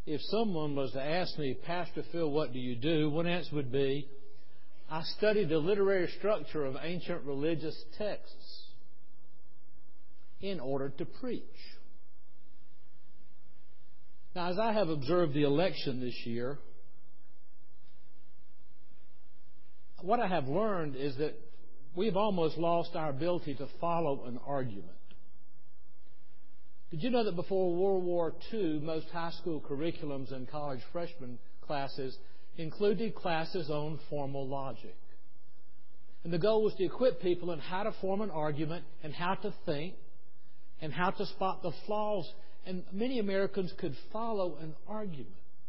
If someone was to ask me, Pastor Phil, what do you do? One answer would be, I study the literary structure of ancient religious texts in order to preach. Now, as I have observed the election this year, what I have learned is that we've almost lost our ability to follow an argument. Did you know that before World War II, most high school curriculums and college freshman classes included classes on formal logic? And the goal was to equip people in how to form an argument and how to think and how to spot the flaws. And many Americans could follow an argument.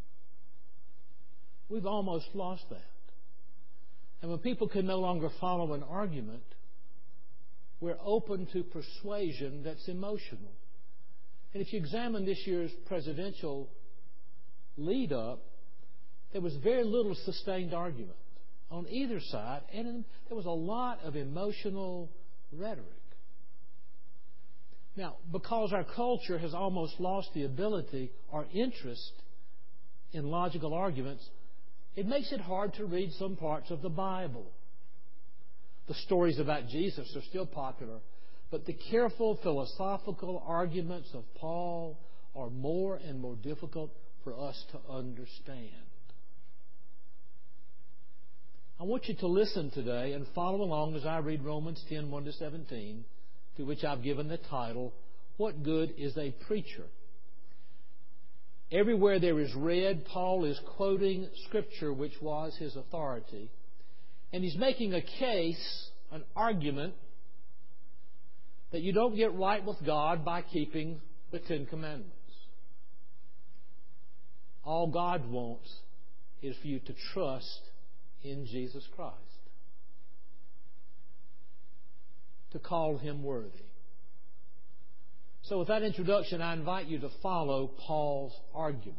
We've almost lost that. And when people can no longer follow an argument, we're open to persuasion that's emotional. And if you examine this year's presidential lead-up, there was very little sustained argument on either side, and there was a lot of emotional rhetoric. Now, because our culture has almost lost the ability or interest in logical arguments, it makes it hard to read some parts of the Bible. The stories about Jesus are still popular, but the careful philosophical arguments of Paul are more and more difficult for us to understand. I want you to listen today and follow along as I read Romans 10, 1-17, to which I've given the title, What Good is a Preacher? Everywhere there is red, Paul is quoting Scripture, which was his authority. And he's making a case, an argument, that you don't get right with God by keeping the Ten Commandments. All God wants is for you to trust in Jesus Christ, to call Him worthy. So with that introduction, I invite you to follow Paul's argument.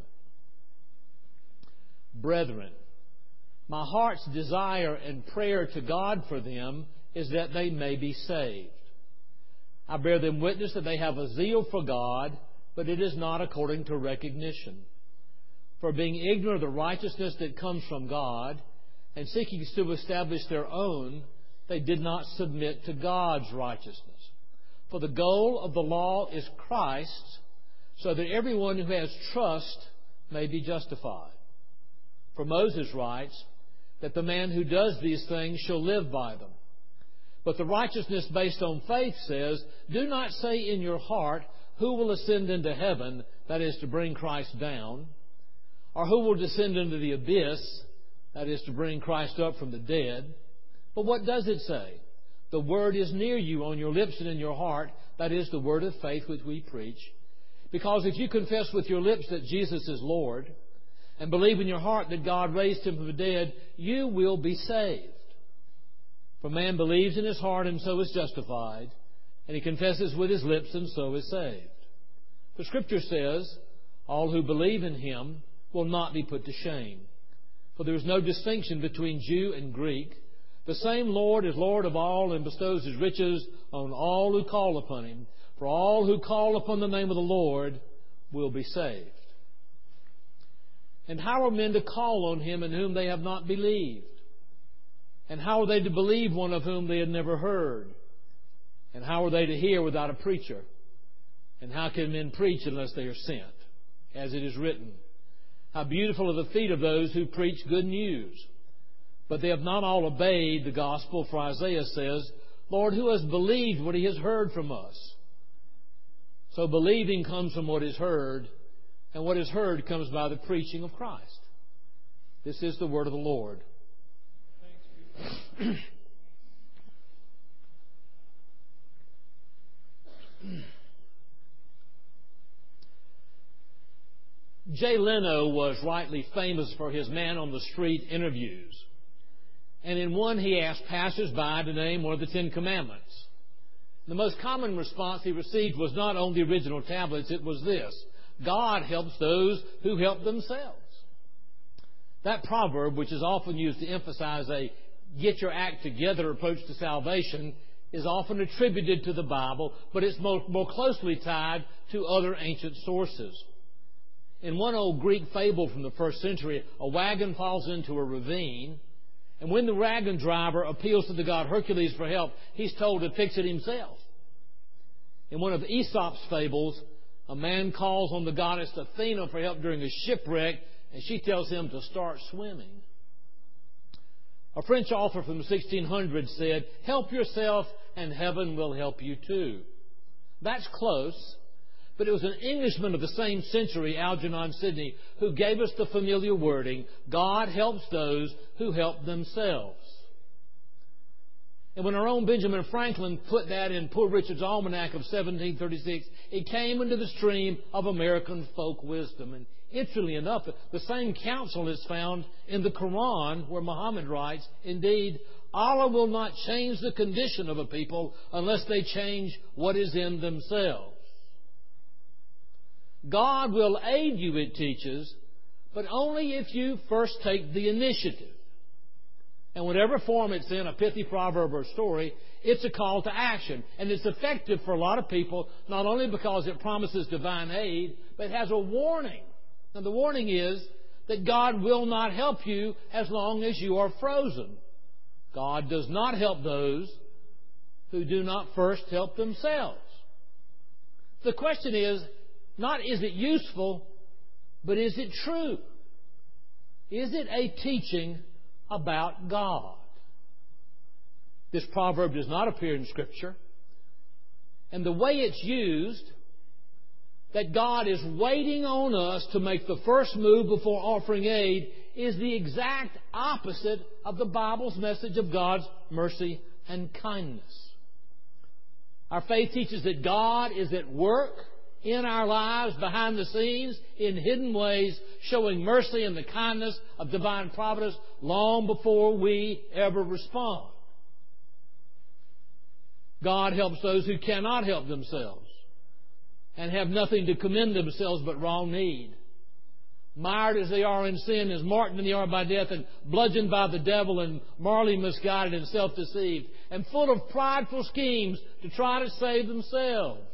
Brethren, my heart's desire and prayer to God for them is that they may be saved. I bear them witness that they have a zeal for God, but it is not according to recognition. For being ignorant of the righteousness that comes from God, and seeking to establish their own, they did not submit to God's righteousness. For the goal of the law is Christ, so that everyone who has trust may be justified. For Moses writes that the man who does these things shall live by them. But the righteousness based on faith says, do not say in your heart, who will ascend into heaven, that is to bring Christ down, or who will descend into the abyss, that is to bring Christ up from the dead. But what does it say? The word is near you on your lips and in your heart, that is the word of faith which we preach. Because if you confess with your lips that Jesus is Lord, and believe in your heart that God raised Him from the dead, you will be saved. For man believes in his heart and so is justified, and he confesses with his lips and so is saved. The Scripture says, all who believe in Him will not be put to shame. For there is no distinction between Jew and Greek. The same Lord is Lord of all and bestows His riches on all who call upon Him. For all who call upon the name of the Lord will be saved. And how are men to call on Him in whom they have not believed? And how are they to believe one of whom they had never heard? And how are they to hear without a preacher? And how can men preach unless they are sent? As it is written, how beautiful are the feet of those who preach good news. But they have not all obeyed the gospel, for Isaiah says, Lord, who has believed what he has heard from us? So believing comes from what is heard, and what is heard comes by the preaching of Christ. This is the word of the Lord. Jay Leno was rightly famous for his man-on-the-street interviews. And in one, he asked passers-by to name one of the Ten Commandments. The most common response he received was not on the original tablets, it was this: God helps those who help themselves. That proverb, which is often used to emphasize a get your act together approach to salvation, is often attributed to the Bible, but it's more closely tied to other ancient sources. In one old Greek fable from the first century, a wagon falls into a ravine, and when the wagon driver appeals to the god Hercules for help, he's told to fix it himself. In one of Aesop's fables, a man calls on the goddess Athena for help during a shipwreck, and she tells him to start swimming. A French author from the 1600s said, "Help yourself and heaven will help you too." That's close, but it was an Englishman of the same century, Algernon Sidney, who gave us the familiar wording, "God helps those who help themselves." And when our own Benjamin Franklin put that in Poor Richard's Almanac of 1736, it came into the stream of American folk wisdom. And interestingly enough, the same counsel is found in the Quran, where Muhammad writes, "Indeed, Allah will not change the condition of a people unless they change what is in themselves." God will aid you, it teaches, but only if you first take the initiative. And whatever form it's in, a pithy proverb or story, it's a call to action. And it's effective for a lot of people, not only because it promises divine aid, but it has a warning. And the warning is that God will not help you as long as you are frozen. God does not help those who do not first help themselves. The question is, not is it useful, but is it true? Is it a teaching about God? This proverb does not appear in Scripture. And the way it's used, that God is waiting on us to make the first move before offering aid, is the exact opposite of the Bible's message of God's mercy and kindness. Our faith teaches that God is at work in our lives, behind the scenes, in hidden ways, showing mercy and the kindness of divine providence long before we ever respond. God helps those who cannot help themselves and have nothing to commend themselves but raw need. Mired as they are in sin, as marked in the are by death, and bludgeoned by the devil, and morally misguided and self-deceived, and full of prideful schemes to try to save themselves.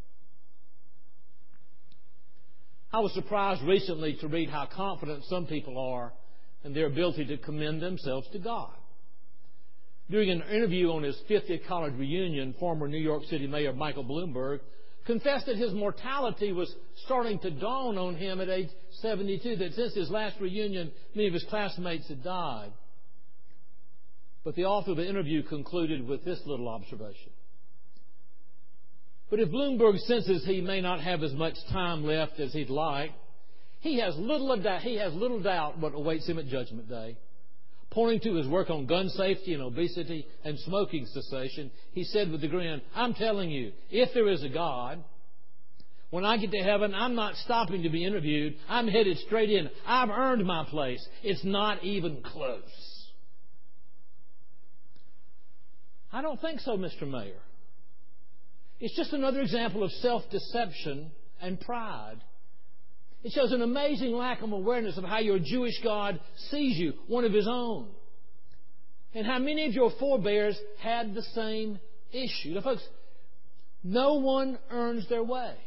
I was surprised recently to read how confident some people are in their ability to commend themselves to God. During an interview on his 50th college reunion, former New York City Mayor Michael Bloomberg confessed that his mortality was starting to dawn on him at age 72, that since his last reunion, many of his classmates had died. But the author of the interview concluded with this little observation. But if Bloomberg senses he may not have as much time left as he'd like, he has little doubt what awaits him at Judgment Day. Pointing to his work on gun safety and obesity and smoking cessation, he said with a grin, "I'm telling you, if there is a God, when I get to heaven, I'm not stopping to be interviewed. I'm headed straight in. I've earned my place. It's not even close." I don't think so, Mr. Mayor. It's just another example of self-deception and pride. It shows an amazing lack of awareness of how your Jewish God sees you, one of His own, and how many of your forebears had the same issue. Now, folks, no one earns their way.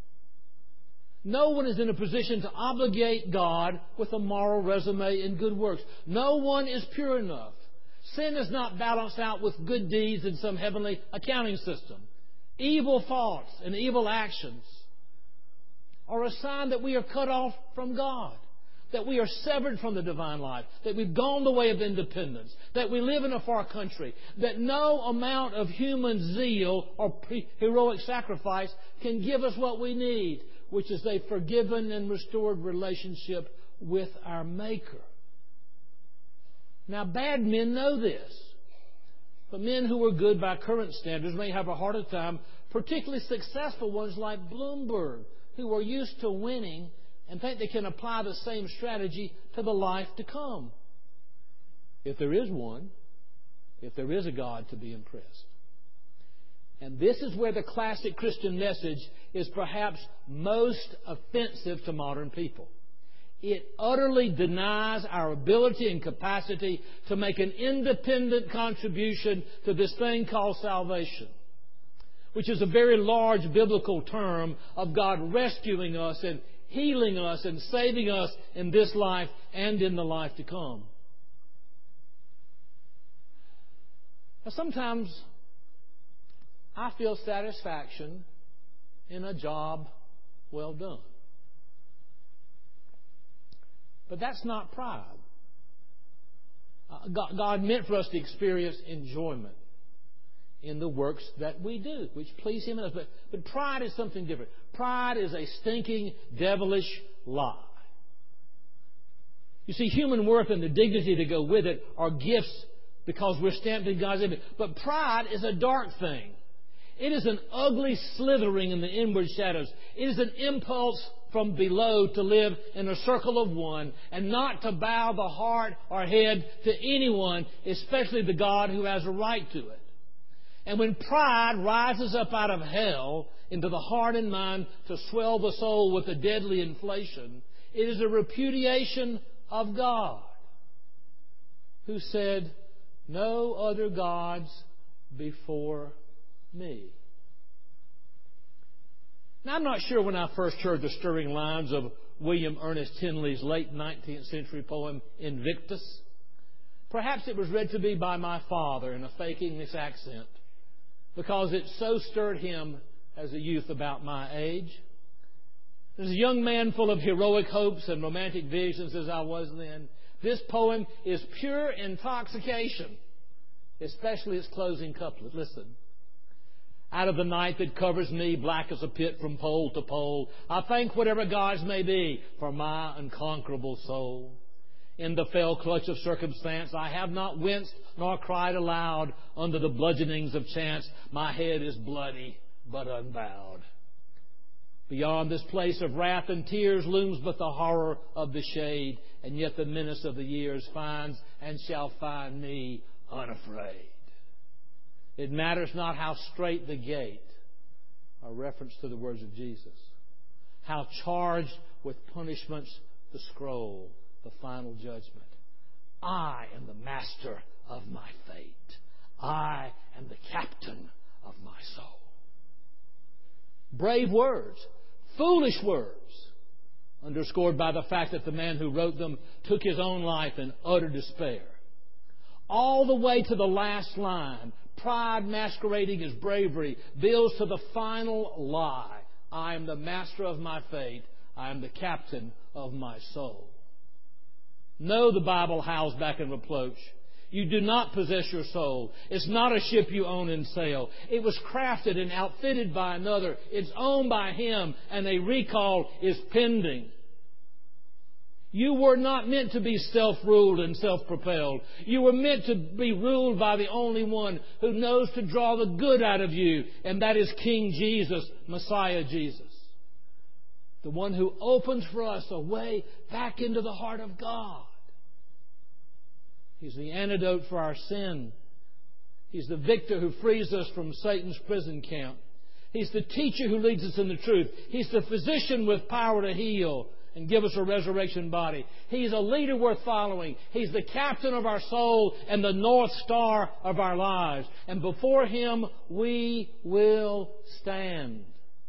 No one is in a position to obligate God with a moral resume and good works. No one is pure enough. Sin is not balanced out with good deeds in some heavenly accounting system. Evil thoughts and evil actions are a sign that we are cut off from God, that we are severed from the divine life, that we've gone the way of independence, that we live in a far country, that no amount of human zeal or heroic sacrifice can give us what we need, which is a forgiven and restored relationship with our Maker. Now, bad men know this. But men who are good by current standards may have a harder time, particularly successful ones like Bloomberg, who are used to winning and think they can apply the same strategy to the life to come. If there is one, if there is a God to be impressed. And this is where the classic Christian message is perhaps most offensive to modern people. It utterly denies our ability and capacity to make an independent contribution to this thing called salvation, which is a very large biblical term of God rescuing us and healing us and saving us in this life and in the life to come. Now, sometimes I feel satisfaction in a job well done. But that's not pride. God meant for us to experience enjoyment in the works that we do, which please Him and us. But pride is something different. Pride is a stinking, devilish lie. You see, human worth and the dignity to go with it are gifts because we're stamped in God's image. But pride is a dark thing. It is an ugly slithering in the inward shadows. It is an impulse from below to live in a circle of one and not to bow the heart or head to anyone, especially the God who has a right to it. And when pride rises up out of hell into the heart and mind to swell the soul with a deadly inflation, it is a repudiation of God, who said, "No other gods before me." Now, I'm not sure when I first heard the stirring lines of William Ernest Henley's late 19th century poem, Invictus. Perhaps it was read to me by my father in a fake English accent, because it so stirred him as a youth about my age. As a young man full of heroic hopes and romantic visions as I was then, this poem is pure intoxication, especially its closing couplet. Listen. Out of the night that covers me, black as a pit from pole to pole, I thank whatever gods may be for my unconquerable soul. In the fell clutch of circumstance, I have not winced nor cried aloud under the bludgeonings of chance. My head is bloody but unbowed. Beyond this place of wrath and tears looms but the horror of the shade, and yet the menace of the years finds and shall find me unafraid. It matters not how straight the gate, a reference to the words of Jesus, how charged with punishments the scroll, the final judgment. I am the master of my fate. I am the captain of my soul. Brave words, foolish words, underscored by the fact that the man who wrote them took his own life in utter despair. All the way to the last line, pride masquerading as bravery builds to the final lie. I am the master of my fate. I am the captain of my soul. No, the Bible howls back in reproach. You do not possess your soul. It's not a ship you own and sail. It was crafted and outfitted by another. It's owned by Him, and a recall is pending. You were not meant to be self-ruled and self-propelled. You were meant to be ruled by the only one who knows to draw the good out of you, and that is King Jesus, Messiah Jesus. The one who opens for us a way back into the heart of God. He's the antidote for our sin. He's the victor who frees us from Satan's prison camp. He's the teacher who leads us in the truth. He's the physician with power to heal and give us a resurrection body. He's a leader worth following. He's the captain of our soul and the North Star of our lives. And before Him we will stand.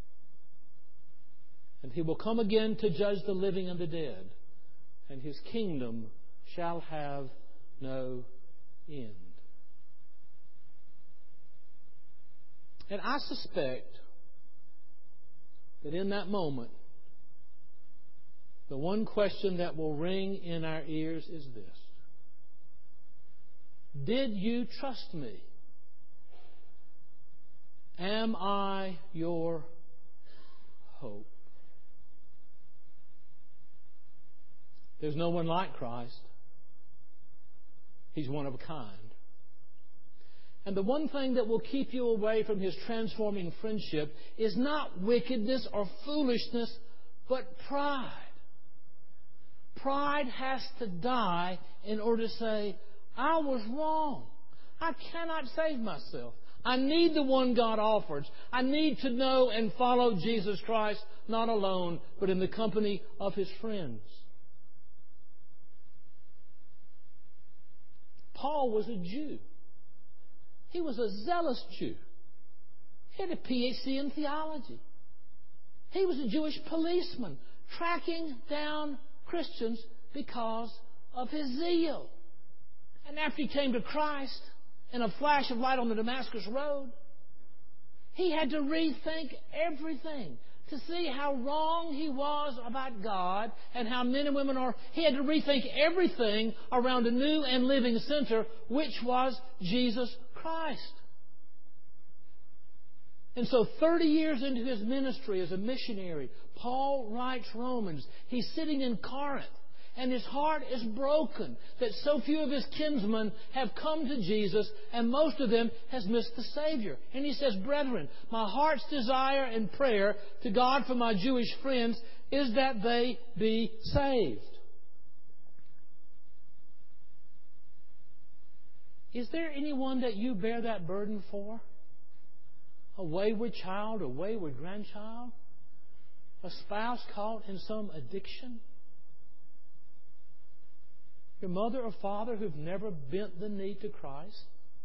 And He will come again to judge the living and the dead. And His kingdom shall have no end. And I suspect that in that moment, the one question that will ring in our ears is this: did you trust me? Am I your hope? There's no one like Christ. He's one of a kind. And the one thing that will keep you away from His transforming friendship is not wickedness or foolishness, but pride. Pride has to die in order to say, I was wrong. I cannot save myself. I need the one God offers. I need to know and follow Jesus Christ, not alone, but in the company of His friends. Paul was a Jew. He was a zealous Jew. He had a PhD in theology. He was a Jewish policeman tracking down Christians because of his zeal. And after he came to Christ in a flash of light on the Damascus Road, he had to rethink everything to see how wrong he was about God and how men and women are. He had to rethink everything around a new and living center, which was Jesus Christ. And so 30 years into his ministry as a missionary, Paul writes Romans. He's sitting in Corinth, and his heart is broken that so few of his kinsmen have come to Jesus, and most of them has missed the Savior. And he says, "Brethren, my heart's desire and prayer to God for my Jewish friends is that they be saved." Is there anyone that you bear that burden for? A wayward child, a wayward grandchild? A spouse caught in some addiction? Your mother or father who've never bent the knee to Christ?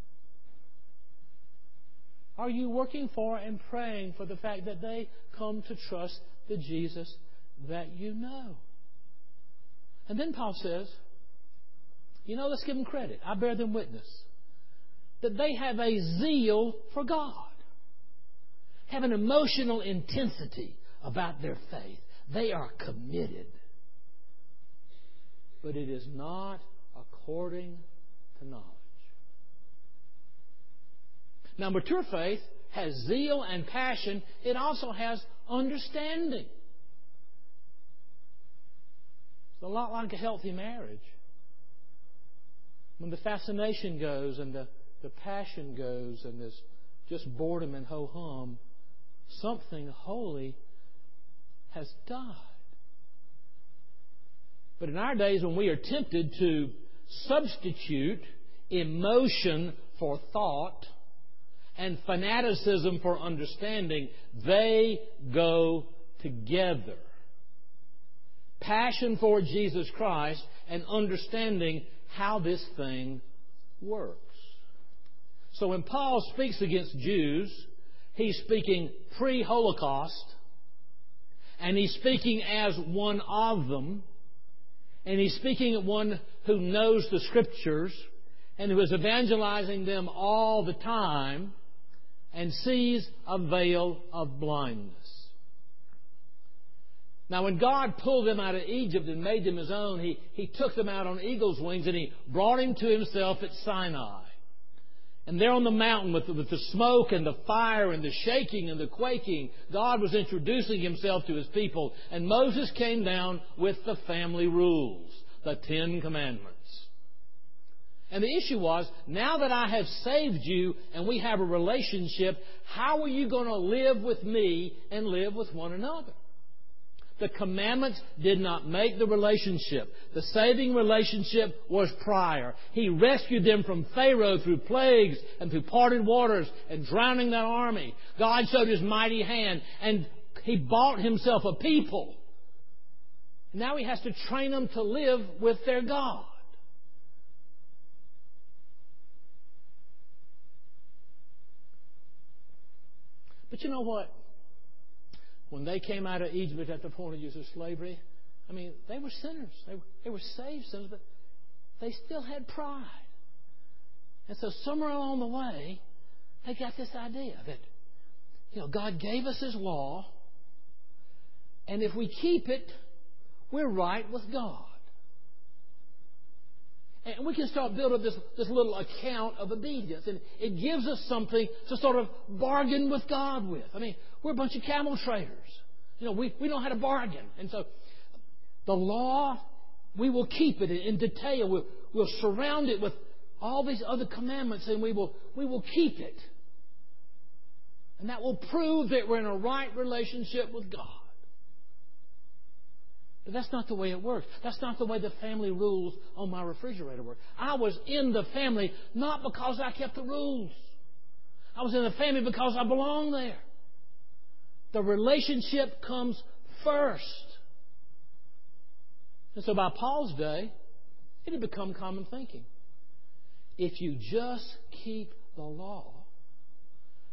Are you working for and praying for the fact that they come to trust the Jesus that you know? And then Paul says, let's give them credit. I bear them witness that they have a zeal for God, have an emotional intensity about their faith. They are committed. But it is not according to knowledge. Now, mature faith has zeal and passion. It also has understanding. It's a lot like a healthy marriage. When the fascination goes and the passion goes and there's just boredom and ho-hum, something holy has died. But in our days, when we are tempted to substitute emotion for thought and fanaticism for understanding, they go together. Passion for Jesus Christ and understanding how this thing works. So when Paul speaks against Jews, he's speaking pre-Holocaust, and he's speaking as one of them, and he's speaking as one who knows the Scriptures and who is evangelizing them all the time and sees a veil of blindness. Now, when God pulled them out of Egypt and made them His own, He took them out on eagle's wings and He brought Him to Himself at Sinai. And there on the mountain with the smoke and the fire and the shaking and the quaking, God was introducing Himself to His people. And Moses came down with the family rules, the 10 Commandments. And the issue was, now that I have saved you and we have a relationship, how are you going to live with me and live with one another? The commandments did not make the relationship. The saving relationship was prior. He rescued them from Pharaoh through plagues and through parted waters and drowning that army. God showed His mighty hand and He bought Himself a people. Now He has to train them to live with their God. But you know what? When they came out of Egypt at the point of use of slavery, they were sinners. They were saved sinners, but they still had pride. And so somewhere along the way, they got this idea that, God gave us His law, and if we keep it, we're right with God. And we can start building this little account of obedience. And it gives us something to sort of bargain with God with. We're a bunch of camel traders. We know how to bargain. And so the law, we will keep it in detail. We'll surround it with all these other commandments, and we will keep it. And that will prove that we're in a right relationship with God. But that's not the way it works. That's not the way the family rules on my refrigerator work. I was in the family not because I kept the rules. I was in the family because I belong there. The relationship comes first. And so by Paul's day, it had become common thinking. If you just keep the law,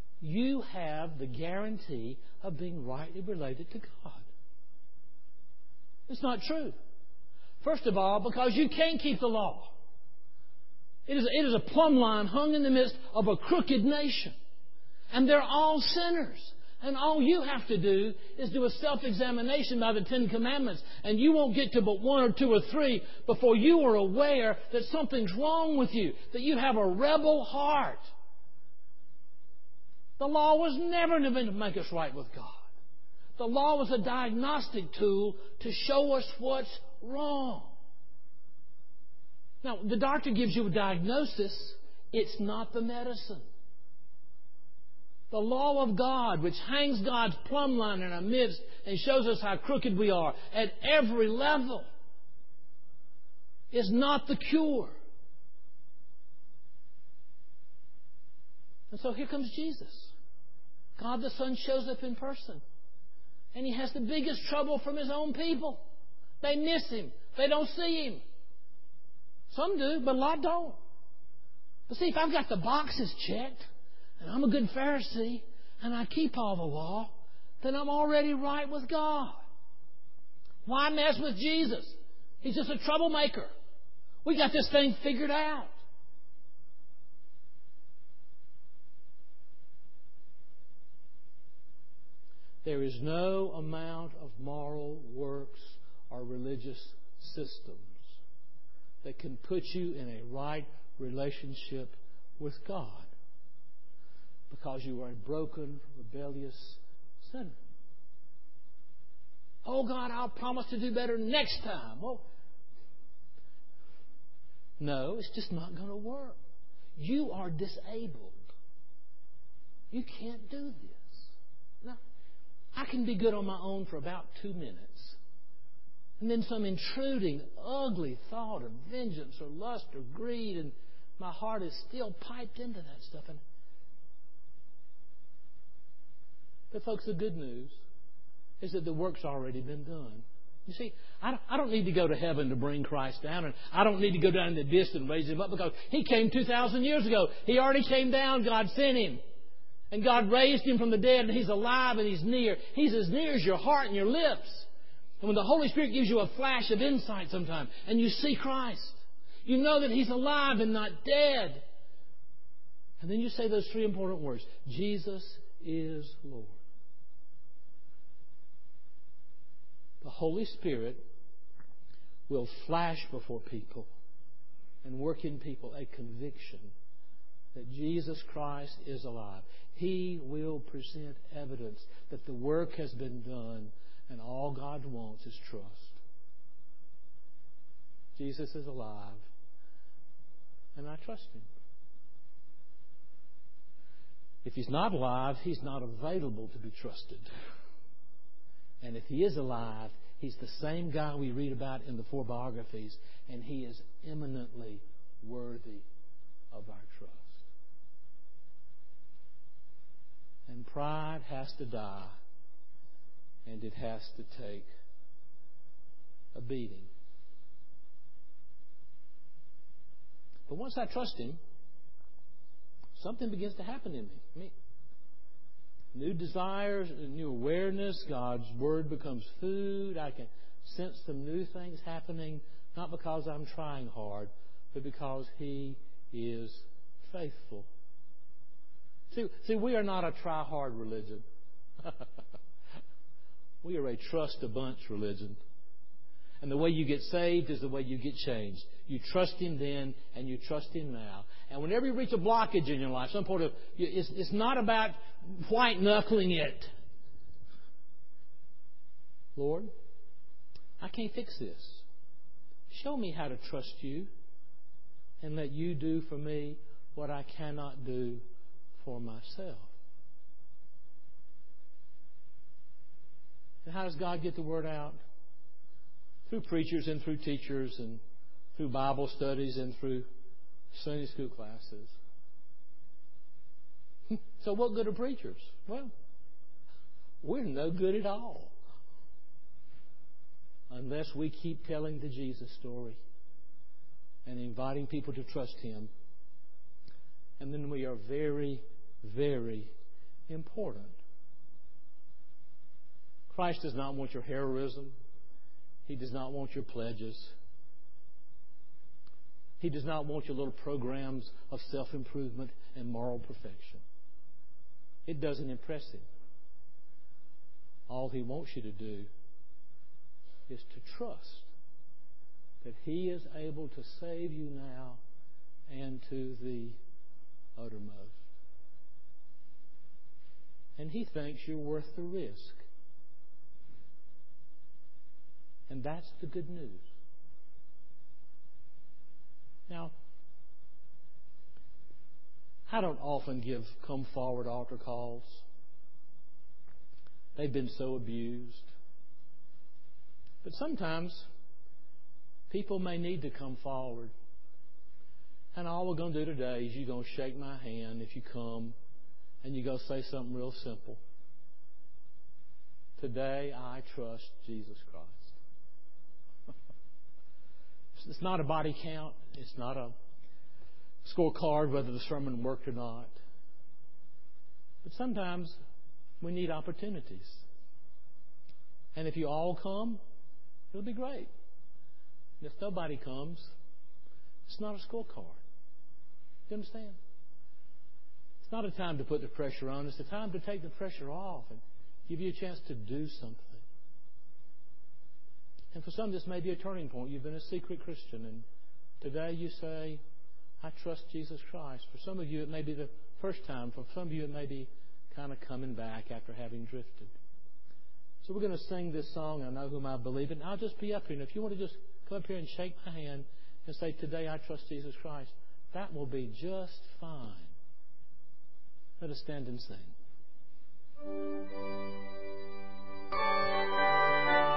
you have the guarantee of being rightly related to God. It's not true. First of all, because you can't keep the law. It is a plumb line hung in the midst of a crooked nation. And they're all sinners. And all you have to do is do a self-examination by the Ten Commandments. And you won't get to but one or two or three before you are aware that something's wrong with you, that you have a rebel heart. The law was never meant to make us right with God. The law was a diagnostic tool to show us what's wrong. Now, the doctor gives you a diagnosis. It's not the medicine. The law of God, which hangs God's plumb line in our midst and shows us how crooked we are at every level, is not the cure. And so here comes Jesus. God the Son shows up in person. And He has the biggest trouble from His own people. They miss Him. They don't see Him. Some do, but a lot don't. But see, if I've got the boxes checked, and I'm a good Pharisee, and I keep all the law, then I'm already right with God. Why mess with Jesus? He's just a troublemaker. We got this thing figured out. There is no amount of moral works or religious systems that can put you in a right relationship with God, because you are a broken, rebellious sinner. Oh, God, I'll promise to do better next time. Well, no, it's just not going to work. You are disabled. You can't do this. Now, I can be good on my own for about 2 minutes. And then some intruding, ugly thought of vengeance or lust or greed, and my heart is still piped into that stuff. But folks, the good news is that the work's already been done. You see, I don't need to go to heaven to bring Christ down, and I don't need to go down in the abyss and raise Him up, because He came 2,000 years ago. He already came down. God sent Him. And God raised Him from the dead, and He's alive and He's near. He's as near as your heart and your lips. And when the Holy Spirit gives you a flash of insight sometime, and you see Christ, you know that He's alive and not dead. And then you say those three important words: Jesus is Lord. The Holy Spirit will flash before people and work in people a conviction that Jesus Christ is alive. He will present evidence that the work has been done, and all God wants is trust. Jesus is alive, and I trust Him. If He's not alive, He's not available to be trusted. And if He is alive, He's the same guy we read about in the 4 biographies, and He is eminently worthy of our trust. And pride has to die, and it has to take a beating. But once I trust Him, something begins to happen in me. New desires, new awareness. God's Word becomes food. I can sense some new things happening, not because I'm trying hard, but because He is faithful. See, we are not a try-hard religion. We are a trust-a-bunch religion. And the way you get saved is the way you get changed. You trust Him then, and you trust Him now. And whenever you reach a blockage in your life, some point of, it's not about white-knuckling it. Lord, I can't fix this. Show me how to trust You, and let You do for me what I cannot do for myself. And how does God get the word out? Through preachers and through teachers and through Bible studies and through Sunday school classes. So what good are preachers? Well, we're no good at all unless we keep telling the Jesus story and inviting people to trust Him. And then we are very, very important. Christ does not want your heroism. He does not want your pledges. He does not want your little programs of self-improvement and moral perfection. It doesn't impress Him. All He wants you to do is to trust that He is able to save you now and to the uttermost. And He thinks you're worth the risk. And that's the good news. Now, I don't often give come forward altar calls. They've been so abused. But sometimes people may need to come forward. And all we're going to do today is you're going to shake my hand if you come, and you're going to say something real simple. Today I trust Jesus Christ. It's not a body count. It's not a scorecard whether the sermon worked or not. But sometimes we need opportunities. And if you all come, it'll be great. And if nobody comes, it's not a scorecard. You understand? It's not a time to put the pressure on. It's a time to take the pressure off and give you a chance to do something. And for some, this may be a turning point. You've been a secret Christian, and today you say, I trust Jesus Christ. For some of you, it may be the first time. For some of you, it may be kind of coming back after having drifted. So we're going to sing this song, I Know Whom I Believe In. I'll just be up here. And if you want to just come up here and shake my hand and say, today I trust Jesus Christ, that will be just fine. Let us stand and sing.